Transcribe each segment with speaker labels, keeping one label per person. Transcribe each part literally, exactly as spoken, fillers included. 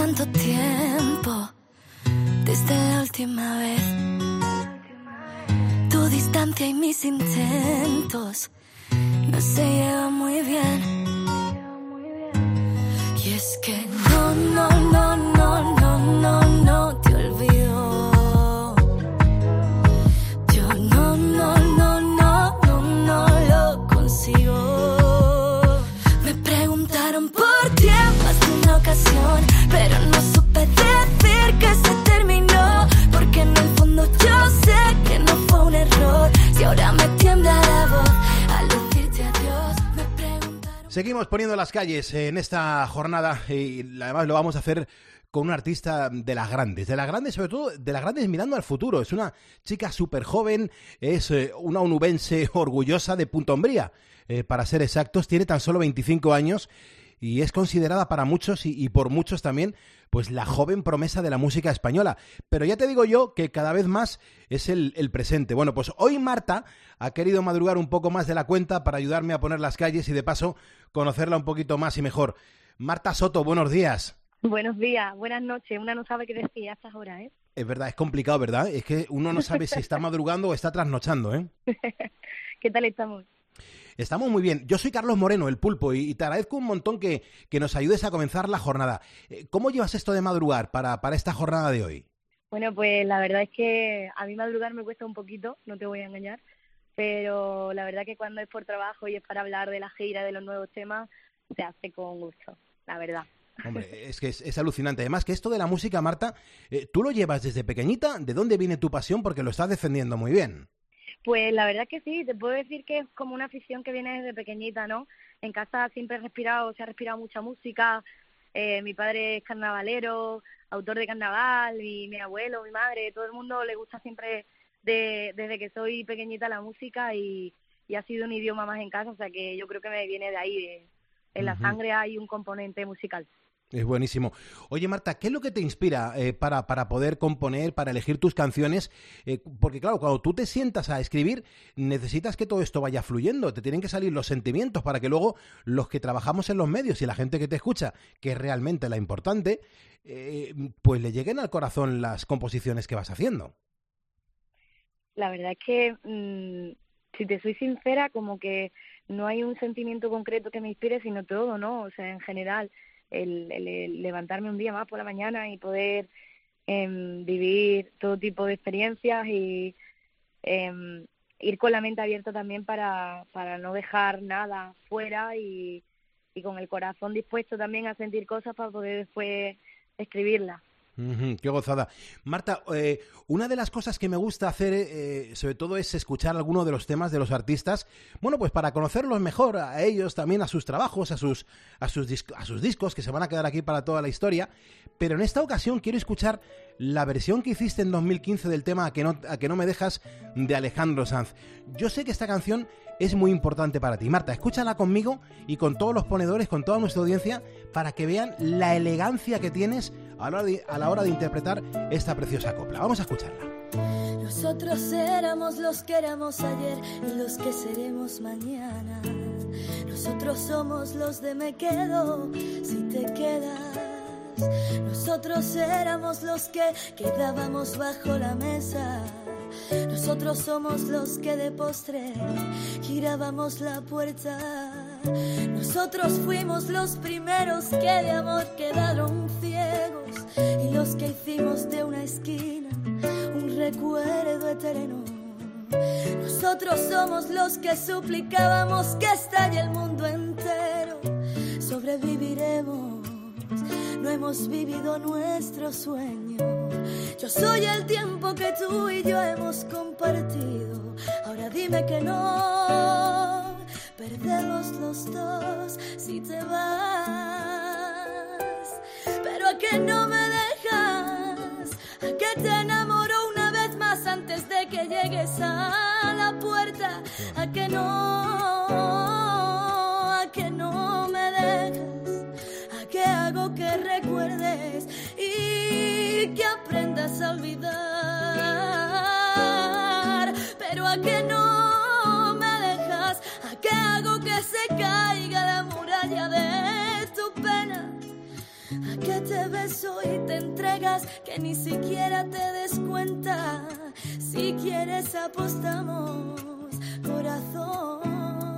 Speaker 1: tanto tiempo desde la última vez. Tu distancia y mis intentos no se llevan muy bien. Y es que no, no, no, no, no, no, no te olvido. Yo no, no, no, no, no, no lo consigo. Me preguntaron por ti en más de una ocasión, pero no supe decir que se terminó, porque en el fondo yo sé que no fue un error. Si ahora me tiembla la voz al decirte adiós, me preguntaron.
Speaker 2: Seguimos poniendo las calles en esta jornada y además lo vamos a hacer con un artista de las grandes, de las grandes, sobre todo de las grandes mirando al futuro. Es una chica súper joven, es una onubense orgullosa de Punta Umbría, eh, para ser exactos, tiene tan solo veinticinco años y es considerada para muchos y, y por muchos también pues la joven promesa de la música española. Pero ya te digo yo que cada vez más es el, el presente. Bueno, pues hoy Marta ha querido madrugar un poco más de la cuenta para ayudarme a poner las calles y de paso conocerla un poquito más y mejor. Marta Soto, buenos días.
Speaker 3: Buenos días, buenas noches. Una no sabe qué decir a estas horas, ¿eh?
Speaker 2: Es verdad, es complicado, ¿verdad? Es que uno no sabe si está madrugando o está trasnochando, ¿eh?
Speaker 3: ¿Qué tal estamos?
Speaker 2: Estamos muy bien. Yo soy Carlos Moreno, el Pulpo, y, y te agradezco un montón que, que nos ayudes a comenzar la jornada. ¿Cómo llevas esto de madrugar para, para esta jornada de hoy?
Speaker 3: Bueno, pues la verdad es que a mí madrugar me cuesta un poquito, no te voy a engañar, pero la verdad que cuando es por trabajo y es para hablar de la gira, de los nuevos temas, se hace con gusto, la verdad.
Speaker 2: Hombre, es que es, es alucinante. Además que esto de la música, Marta, eh, ¿tú lo llevas desde pequeñita? ¿De dónde viene tu pasión? Porque lo estás defendiendo muy bien.
Speaker 3: Pues la verdad que sí, te puedo decir que es como una afición que viene desde pequeñita, ¿no? En casa siempre he respirado, se ha respirado mucha música, eh, mi padre es carnavalero, autor de carnaval, y mi abuelo, mi madre, todo el mundo le gusta siempre de, desde que soy pequeñita la música y, y ha sido un idioma más en casa, o sea que yo creo que me viene de ahí, de, en la uh-huh. sangre hay un componente musical.
Speaker 2: Es buenísimo. Oye, Marta, ¿qué es lo que te inspira eh, para, para poder componer, para elegir tus canciones? Eh, porque, claro, cuando tú te sientas a escribir, necesitas que todo esto vaya fluyendo. Te tienen que salir los sentimientos para que luego los que trabajamos en los medios y la gente que te escucha, que es realmente la importante, eh, pues le lleguen al corazón las composiciones que vas haciendo.
Speaker 3: La verdad es que, mmm, si te soy sincera, como que no hay un sentimiento concreto que me inspire, sino todo, ¿no? O sea, en general... El, el, el levantarme un día más por la mañana y poder eh, vivir todo tipo de experiencias y eh, ir con la mente abierta también para, para no dejar nada fuera y, y con el corazón dispuesto también a sentir cosas para poder después escribirlas.
Speaker 2: Uh-huh, qué gozada. Marta, eh, una de las cosas que me gusta hacer, eh, sobre todo, es escuchar algunos de los temas de los artistas, bueno, pues para conocerlos mejor, a ellos, también a sus trabajos, a sus, a sus, disc- a sus discos, que se van a quedar aquí para toda la historia, pero en esta ocasión quiero escuchar la versión que hiciste en dos mil quince del tema A que no, a que no me dejas, de Alejandro Sanz. Yo sé que esta canción es muy importante para ti. Marta, escúchala conmigo y con todos los ponedores, con toda nuestra audiencia, para que vean la elegancia que tienes a la hora de, a la hora de interpretar esta preciosa copla. Vamos a escucharla.
Speaker 1: Nosotros éramos los que éramos ayer y los que seremos mañana. Nosotros somos los de me quedo si te quedas. Nosotros éramos los que quedábamos bajo la mesa. Nosotros somos los que de postre girábamos la puerta. Nosotros fuimos los primeros que de amor quedaron ciegos y los que hicimos de una esquina un recuerdo eterno. Nosotros somos los que suplicábamos que estalle el mundo entero. Sobreviviremos, no hemos vivido nuestro sueño. Yo soy el tiempo que tú y yo hemos compartido. Ahora dime que no, perdemos los dos si te vas. Pero a que no me dejas, a que te enamoro una vez más antes de que llegues a la puerta. A que no, a que no me dejas, a que hago que recuerdes y que aprendas a olvidar. Pero a que no me dejas, a que hago que se caiga la muralla de tu pena, a que te beso y te entregas, que ni siquiera te des cuenta. Si quieres apostamos, corazón.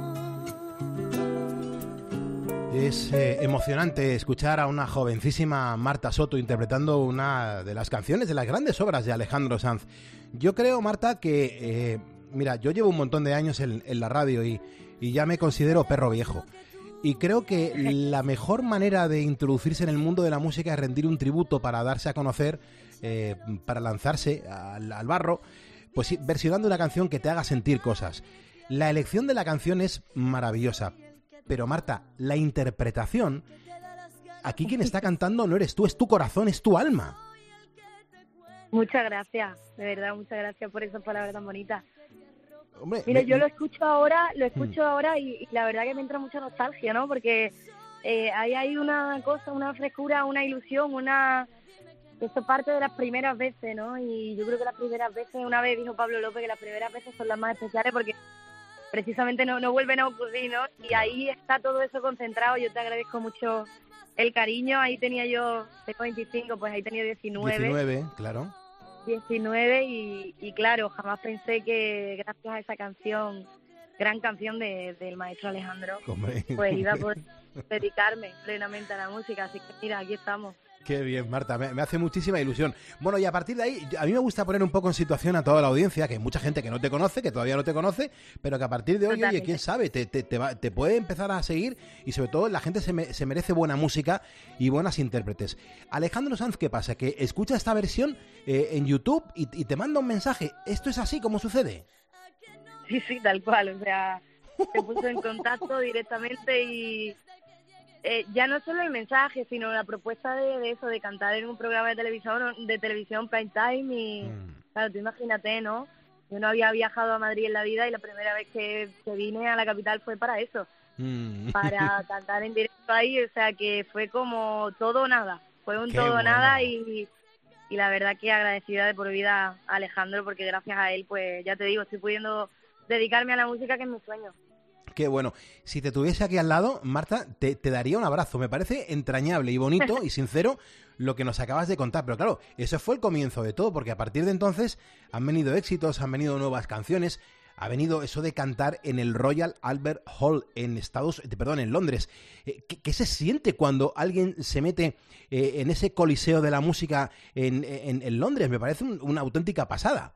Speaker 2: Es eh, emocionante escuchar a una jovencísima Marta Soto interpretando una de las canciones de las grandes obras de Alejandro Sanz. Yo creo, Marta, que... Eh, mira, yo llevo un montón de años en, en la radio y, y ya me considero perro viejo. Y creo que la mejor manera de introducirse en el mundo de la música es rendir un tributo para darse a conocer, eh, para lanzarse al, al barro, pues sí, versionando una canción que te haga sentir cosas. La elección de la canción es maravillosa, pero Marta, la interpretación, aquí quien está cantando no eres tú, es tu corazón, es tu alma.
Speaker 3: Muchas gracias, de verdad, muchas gracias por esas palabras tan bonitas.
Speaker 2: Hombre,
Speaker 3: Mira,
Speaker 2: me,
Speaker 3: yo
Speaker 2: me...
Speaker 3: lo escucho ahora, lo escucho
Speaker 2: mm.
Speaker 3: ahora y, y la verdad que me entra mucha nostalgia, ¿no? Porque eh, ahí hay una cosa, una frescura, una ilusión, una... Eso parte de las primeras veces, ¿no? Y yo creo que las primeras veces, una vez dijo Pablo López que las primeras veces son las más especiales porque precisamente no, no vuelven a ocurrir, ¿no? Y ahí está todo eso concentrado. Yo te agradezco mucho el cariño. Ahí tenía yo, tengo veinticinco, pues ahí tenía diecinueve.
Speaker 2: diecinueve, claro.
Speaker 3: diecinueve y, y claro, jamás pensé que gracias a esa canción, gran canción de, del maestro Alejandro,
Speaker 2: Hombre.
Speaker 3: pues iba a poder dedicarme plenamente a la música. Así que mira, aquí estamos.
Speaker 2: Qué bien, Marta, me, me hace muchísima ilusión. Bueno, y a partir de ahí, a mí me gusta poner un poco en situación a toda la audiencia, que hay mucha gente que no te conoce, que todavía no te conoce, pero que a partir de hoy,
Speaker 3: Totalmente.
Speaker 2: oye, quién sabe, te, te, te, va, te puede empezar a seguir y sobre todo la gente se, me, se merece buena música y buenas intérpretes. Alejandro Sanz, ¿qué pasa? Que escucha esta versión eh, en YouTube y, y te manda un mensaje. ¿Esto es así como sucede?
Speaker 3: Sí, sí, tal cual, o sea, se puso en contacto directamente y... Eh, ya no solo el mensaje, sino la propuesta de, de eso, de cantar en un programa de televisión, de televisión prime time y, mm. claro, tú imagínate, ¿no? Yo no había viajado a Madrid en la vida y la primera vez que, que vine a la capital fue para eso, mm. para cantar en directo ahí, o sea que fue como todo o nada, fue un
Speaker 2: Qué
Speaker 3: todo o
Speaker 2: bueno.
Speaker 3: nada y, y la verdad que agradecida de por vida a Alejandro porque gracias a él, pues ya te digo, estoy pudiendo dedicarme a la música que es mi sueño.
Speaker 2: Qué bueno. Si te tuviese aquí al lado, Marta, te, te daría un abrazo. Me parece entrañable y bonito y sincero lo que nos acabas de contar. Pero claro, eso fue el comienzo de todo, porque a partir de entonces han venido éxitos, han venido nuevas canciones, ha venido eso de cantar en el Royal Albert Hall en Estados, perdón, en Londres. ¿Qué, qué se siente cuando alguien se mete eh, en ese coliseo de la música en, en, en Londres? Me parece un, una auténtica pasada.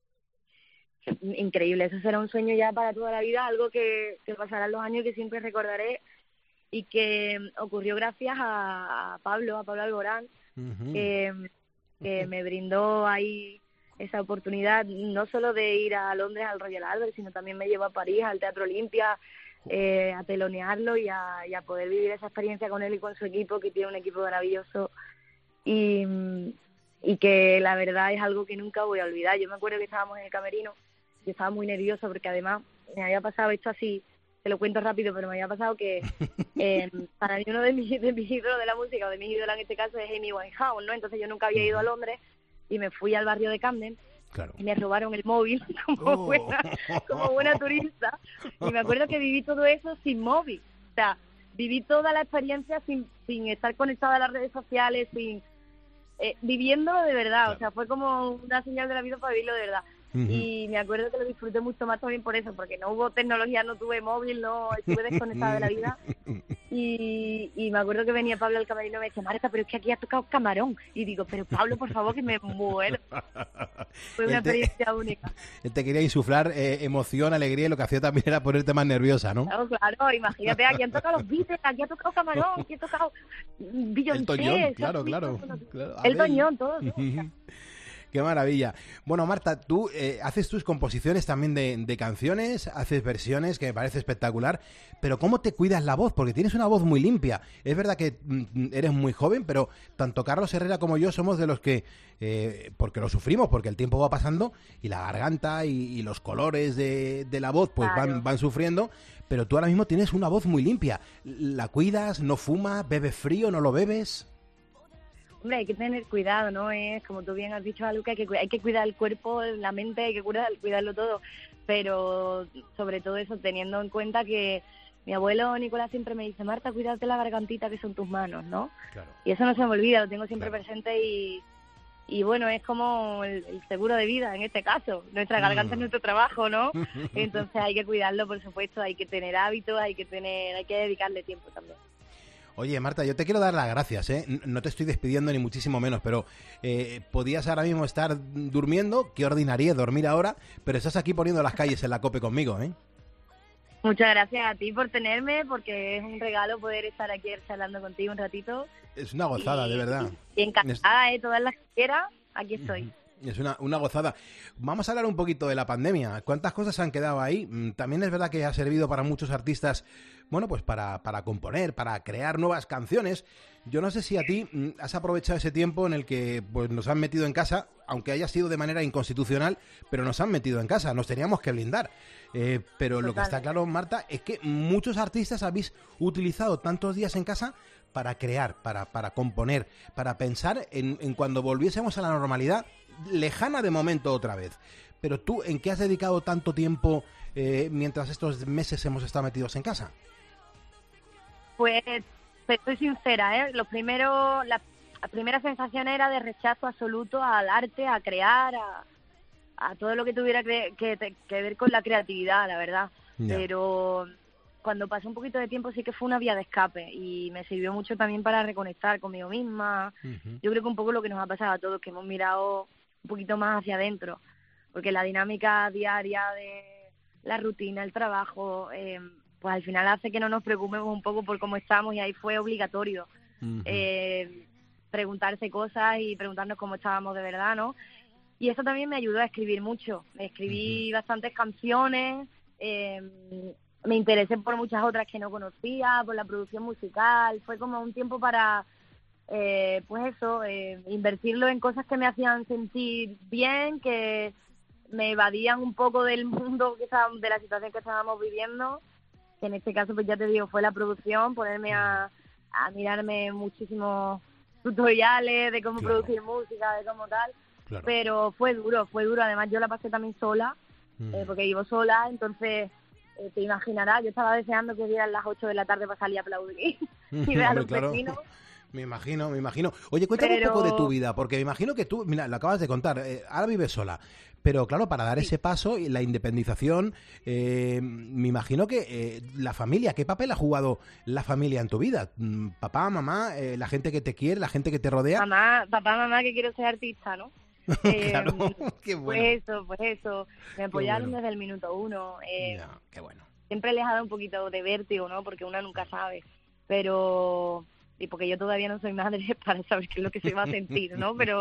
Speaker 3: Increíble, eso será un sueño ya para toda la vida, algo que, que pasarán los años que siempre recordaré y que ocurrió gracias a, a Pablo, a Pablo Alborán, uh-huh. que, que me brindó ahí esa oportunidad, no solo de ir a Londres al Royal Albert, sino también me llevó a París, al Teatro Olimpia, eh, a telonearlo y a, y a poder vivir esa experiencia con él y con su equipo, que tiene un equipo maravilloso y, y que la verdad es algo que nunca voy a olvidar. Yo me acuerdo que estábamos en el camerino. Yo estaba muy nerviosa porque además me había pasado esto así, te lo cuento rápido, pero me había pasado que eh, para mí uno de mis, de mis ídolos de la música, o de mis ídolos en este caso, es Amy Winehouse, ¿no? Entonces yo nunca había ido a Londres y me fui al barrio de Camden, claro. Y me robaron el móvil como, oh. buena, como buena turista. Y me acuerdo que viví todo eso sin móvil. O sea, viví toda la experiencia sin, sin estar conectada a las redes sociales, sin eh, viviéndolo de verdad. Claro. O sea, fue como una señal de la vida para vivirlo de verdad. Uh-huh. Y me acuerdo que lo disfruté mucho más también por eso, porque no hubo tecnología, no tuve móvil, no estuve desconectada de la vida. Y, y me acuerdo que venía Pablo al camerino y me decía, Marta, pero es que aquí ha tocado Camarón. Y digo, pero Pablo, por favor, que me muero. Fue una te, experiencia única.
Speaker 2: Él te quería insuflar eh, emoción, alegría, y lo que hacía también era ponerte más nerviosa, ¿no?
Speaker 3: Claro, claro, imagínate, aquí han tocado los Beatles, aquí ha tocado Camarón, aquí ha tocado Beyoncé.
Speaker 2: El Toñón, claro, claro, claro.
Speaker 3: El Toñón, todo. ¿No?
Speaker 2: Uh-huh. Qué maravilla. Bueno, Marta, tú eh, haces tus composiciones también de, de canciones, haces versiones, que me parece espectacular, pero ¿cómo te cuidas la voz? Porque tienes una voz muy limpia. Es verdad que mm, eres muy joven, pero tanto Carlos Herrera como yo somos de los que, eh, porque lo sufrimos, porque el tiempo va pasando y la garganta y, y los colores de, de la voz pues claro. van, van sufriendo, pero tú ahora mismo tienes una voz muy limpia. ¿La cuidas? ¿No fumas? ¿Bebes frío? ¿No lo bebes?
Speaker 3: Hombre, hay que tener cuidado, ¿no? Es como tú bien has dicho, algo que hay que, hay que cuidar el cuerpo, la mente, hay que cuidar, cuidarlo todo, pero sobre todo eso, teniendo en cuenta que mi abuelo Nicolás siempre me dice, Marta, cuídate la gargantita que son tus manos, ¿no?
Speaker 2: Claro.
Speaker 3: Y eso no se me olvida, lo tengo siempre
Speaker 2: Claro.
Speaker 3: presente y, y bueno, es como el, el seguro de vida en este caso. Nuestra garganta
Speaker 2: Mm.
Speaker 3: es nuestro trabajo, ¿no? Entonces hay que cuidarlo, por supuesto, hay que tener hábitos, hay que tener, hay que dedicarle tiempo también.
Speaker 2: Oye, Marta, yo te quiero dar las gracias, ¿eh? No te estoy despidiendo ni muchísimo menos, pero eh, podías ahora mismo estar durmiendo, qué ordinaria dormir ahora, pero estás aquí poniendo las calles en la COPE conmigo, ¿eh?
Speaker 3: Muchas gracias a ti por tenerme, porque es un regalo poder estar aquí charlando contigo un ratito.
Speaker 2: Es una gozada,
Speaker 3: y,
Speaker 2: de verdad.
Speaker 3: Y encantada, ¿eh? Todas las que quiera, aquí estoy.
Speaker 2: Es una, una gozada. Vamos a hablar un poquito de la pandemia. ¿Cuántas cosas han quedado ahí? También es verdad que ha servido para muchos artistas, bueno, pues para, para componer, para crear nuevas canciones. Yo no sé si a ti has aprovechado ese tiempo en el que pues nos han metido en casa, aunque haya sido de manera inconstitucional, pero nos han metido en casa, nos teníamos que blindar. Eh, pero Total. Lo que está claro, Marta, es que muchos artistas habéis utilizado tantos días en casa para crear, para, para componer, para pensar en, en cuando volviésemos a la normalidad, lejana de momento otra vez. Pero tú, ¿en qué has dedicado tanto tiempo eh, mientras estos meses hemos estado metidos en casa?
Speaker 3: Pues, te soy sincera, ¿eh? Los primeros, la, la primera sensación era de rechazo absoluto al arte, a crear, a, a todo lo que tuviera que, que, que ver con la creatividad, la verdad. Yeah. Pero cuando pasó un poquito de tiempo sí que fue una vía de escape y me sirvió mucho también para reconectar conmigo misma. Uh-huh. Yo creo que un poco lo que nos ha pasado a todos, que hemos mirado un poquito más hacia adentro, porque la dinámica diaria de la rutina, el trabajo, eh, pues al final hace que no nos preocupemos un poco por cómo estamos, y ahí fue obligatorio uh-huh. eh, preguntarse cosas y preguntarnos cómo estábamos de verdad, ¿no? Y eso también me ayudó a escribir mucho. Escribí uh-huh. bastantes canciones, eh, me interesé por muchas otras que no conocía, por la producción musical. Fue como un tiempo para, eh, pues eso, eh, invertirlo en cosas que me hacían sentir bien, que me evadían un poco del mundo, que estábamos, de la situación que estábamos viviendo. Que en este caso, pues ya te digo, fue la producción, ponerme a, a mirarme muchísimos tutoriales de cómo claro. producir música, de cómo tal. Claro. Pero fue duro, fue duro. Además, yo la pasé también sola, mm. eh, porque vivo sola, entonces... Eh, te imaginarás, yo estaba deseando que dieran las ocho de la tarde para salir a aplaudir y ver a los
Speaker 2: claro.
Speaker 3: vecinos.
Speaker 2: Me imagino, me imagino. Oye, cuéntame pero... un poco de tu vida, porque me imagino que tú, mira, lo acabas de contar, eh, ahora vives sola, pero claro, para dar sí. ese paso y la independización, eh, me imagino que eh, la familia, ¿qué papel ha jugado la familia en tu vida? Papá, mamá, eh, la gente que te quiere, la gente que te rodea.
Speaker 3: Mamá, papá, mamá, que quiero ser artista, ¿no? Eh,
Speaker 2: claro, qué bueno.
Speaker 3: Pues eso, pues eso. Me apoyaron bueno. desde el minuto uno. Eh,
Speaker 2: ya, qué bueno.
Speaker 3: Siempre les ha dado un poquito de vértigo, ¿no? Porque una nunca sabe. Pero, y porque yo todavía no soy madre para saber qué es lo que se va a sentir, ¿no? Pero,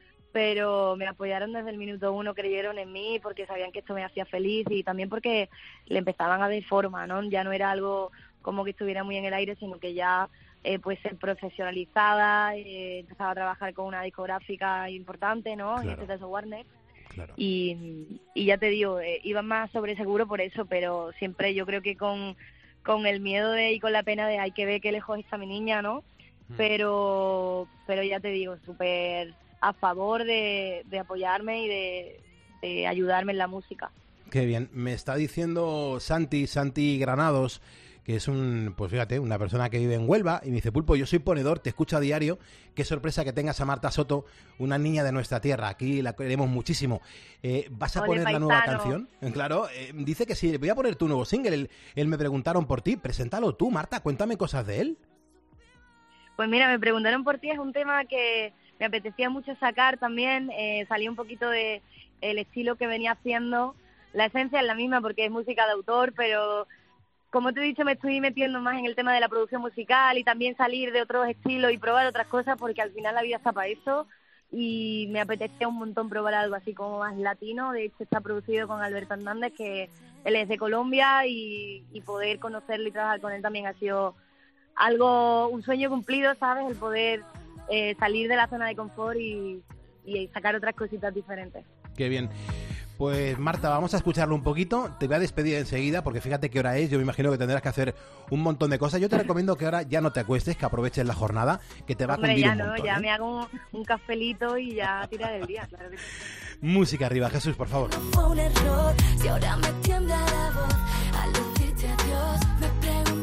Speaker 3: pero me apoyaron desde el minuto uno, creyeron en mí porque sabían que esto me hacía feliz y también porque le empezaban a dar forma, ¿no? Ya no era algo como que estuviera muy en el aire, sino que ya... Eh, pues ser profesionalizada, eh, empezaba a trabajar con una discográfica importante, ¿no? Claro. En este caso Warner. Claro. Y, y ya te digo, eh, iba más sobre seguro por eso, pero siempre yo creo que con, con el miedo de y con la pena de hay que ver qué lejos está mi niña, ¿no? Mm. Pero pero ya te digo, súper a favor de, de apoyarme y de, de ayudarme en la música.
Speaker 2: Qué bien. Me está diciendo Santi, Santi Granados, que es un, pues fíjate, una persona que vive en Huelva, y me dice, Pulpo, yo soy ponedor, te escucho a diario, qué sorpresa que tengas a Marta Soto, una niña de nuestra tierra, aquí la queremos muchísimo. Eh, ¿Vas a
Speaker 3: Ole,
Speaker 2: poner
Speaker 3: paisano.
Speaker 2: la nueva canción? Claro, eh, dice que sí, voy a poner tu nuevo single, él, él me preguntaron por ti, preséntalo tú, Marta, cuéntame cosas de él.
Speaker 3: Pues mira, me preguntaron por ti, es un tema que me apetecía mucho sacar también, eh, salí un poquito de el estilo que venía haciendo, la esencia es la misma porque es música de autor, pero... Como te he dicho, me estoy metiendo más en el tema de la producción musical y también salir de otros estilos y probar otras cosas porque al final la vida está para eso y me apetece un montón probar algo así como más latino. De hecho, está producido con Alberto Hernández, que él es de Colombia y, y poder conocerlo y trabajar con él también ha sido algo, un sueño cumplido, ¿sabes? El poder eh, salir de la zona de confort y, y sacar otras cositas diferentes.
Speaker 2: Qué bien. Pues Marta, vamos a escucharlo un poquito. Te voy a despedir enseguida porque fíjate qué hora es. Yo me imagino que tendrás que hacer un montón de cosas. Yo te recomiendo que ahora ya no te acuestes, que aproveches la jornada, que te va
Speaker 3: Hombre,
Speaker 2: a cundir
Speaker 3: ya
Speaker 2: un
Speaker 3: no,
Speaker 2: montón.
Speaker 3: Ya
Speaker 2: ¿eh?
Speaker 3: me hago un, un cafelito y ya tira del día, claro que sí.
Speaker 2: Música arriba, Jesús, por favor.
Speaker 1: Fue un error, si ahora me tiembla la voz al decirte adiós, me pregunto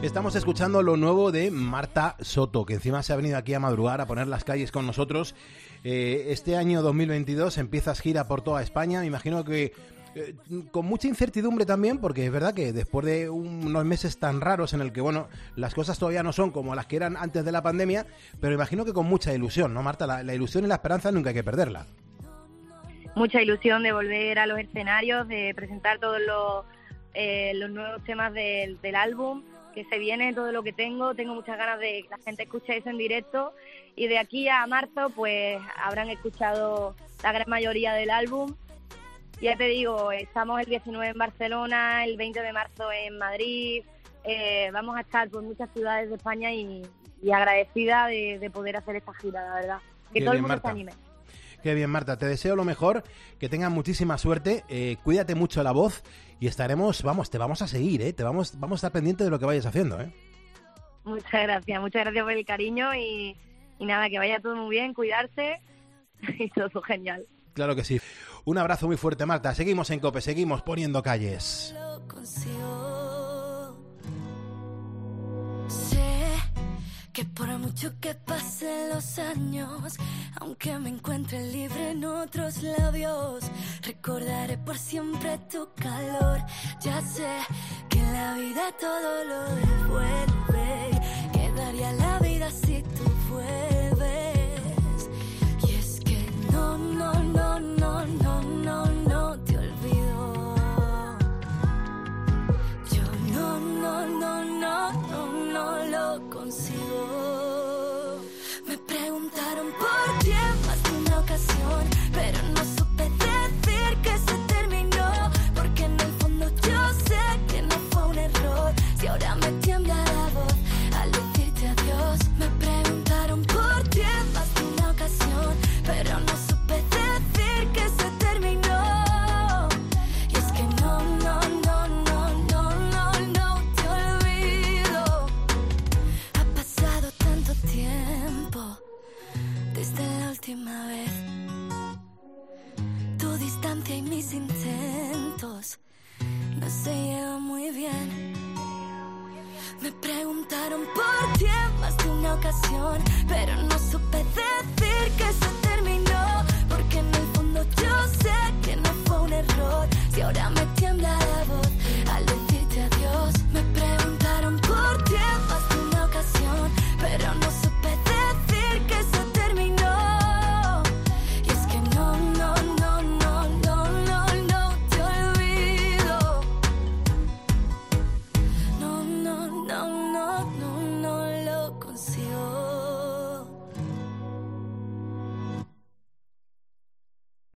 Speaker 2: Estamos escuchando lo nuevo de Marta Soto, que encima se ha venido aquí a madrugar, a poner las calles con nosotros. Eh, este año dos mil veintidós empiezas gira por toda España. Me imagino que eh, con mucha incertidumbre también, porque es verdad que después de unos meses tan raros en el que, bueno, las cosas todavía no son como las que eran antes de la pandemia, pero imagino que con mucha ilusión, ¿no, Marta? La, la ilusión y la esperanza nunca hay que perderla.
Speaker 3: Mucha ilusión de volver a los escenarios, de presentar todos los, eh, los nuevos temas del, del álbum que se viene, todo lo que tengo. Tengo muchas ganas de que la gente escuche eso en directo, y de aquí a marzo pues habrán escuchado la gran mayoría del álbum. Ya te digo, estamos el diecinueve en Barcelona, el veinte de marzo en Madrid, eh, vamos a estar por muchas ciudades de España y, y agradecida de, de poder hacer esta gira, la verdad. Que
Speaker 2: Qué
Speaker 3: todo
Speaker 2: bien,
Speaker 3: el mundo
Speaker 2: Marta.
Speaker 3: se anime.
Speaker 2: Qué bien, Marta, te deseo lo mejor, que tengas muchísima suerte, eh, cuídate mucho la voz y estaremos, vamos, te vamos a seguir, ¿eh? Te vamos, vamos a estar pendientes de lo que vayas haciendo, ¿eh?
Speaker 3: Muchas gracias, muchas gracias por el cariño y, y nada, que vaya todo muy bien, cuidarse y todo genial.
Speaker 2: Claro que sí. Un abrazo muy fuerte, Marta. Seguimos en COPE, seguimos poniendo calles.
Speaker 1: Lo consigo. Sé que por mucho que pasen los años, aunque me encuentre libre en otros labios, recordaré por siempre tu calor. Ya sé que en la vida todo lo devuelve, que daría la vida si tú vuelves. Y es que no, no, no, no, no, no, no te olvido. Yo no, no, no, no, no, no lo consigo. Me preguntaron por ti en más de una ocasión, pero no supe decir que se terminó, porque en el fondo yo sé que no fue un error. Si ahora me tiembla la voz al decirte adiós. Me preguntaron por ti en más de una ocasión, pero no supe decir que se terminó. Y es que no, no, no, no, no, no, no te olvido. Ha pasado tanto tiempo desde la última vez. Tu distancia y mis intentos no se llevan muy bien. Me preguntaron por ti en más de una ocasión, pero no supe decir que se terminó, porque en el fondo yo sé que no fue un error. Si ahora me tiembla la voz